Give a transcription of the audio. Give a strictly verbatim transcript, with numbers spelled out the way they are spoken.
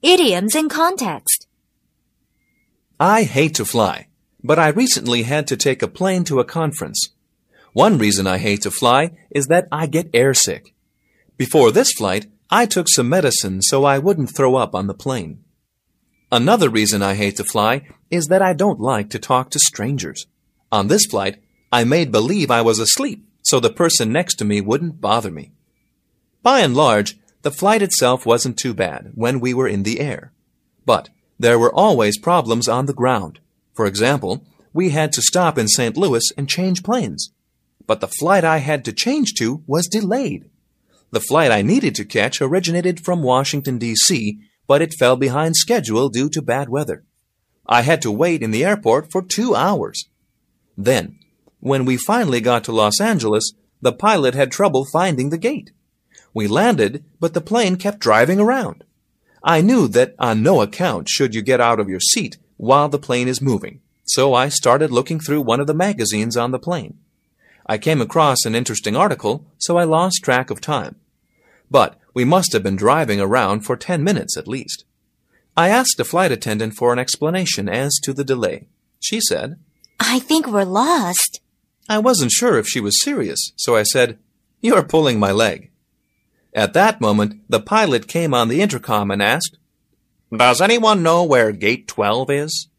Idioms in context. I hate to fly, but I recently had to take a plane to a conference. One reason I hate to fly is that I get airsick. Before this flight, I took some medicine so I wouldn't throw up on the plane. Another reason I hate to fly is that I don't like to talk to strangers. On this flight, I made believe I was asleep so the person next to me wouldn't bother me. By and large, the flight itself wasn't too bad when we were in the air. But there were always problems on the ground. For example, we had to stop in Saint Louis and change planes. But the flight I had to change to was delayed. The flight I needed to catch originated from Washington, D C, but it fell behind schedule due to bad weather. I had to wait in the airport for two hours. Then, when we finally got to Los Angeles, the pilot had trouble finding the gate. We landed, but the plane kept driving around. I knew that on no account should you get out of your seat while the plane is moving, so I started looking through one of the magazines on the plane. I came across an interesting article, so I lost track of time. But we must have been driving around for ten minutes at least. I asked a flight attendant for an explanation as to the delay. She said, I think we're lost. I wasn't sure if she was serious, so I said, You're pulling my leg. At that moment, the pilot came on the intercom and asked, Does anyone know where gate twelve is?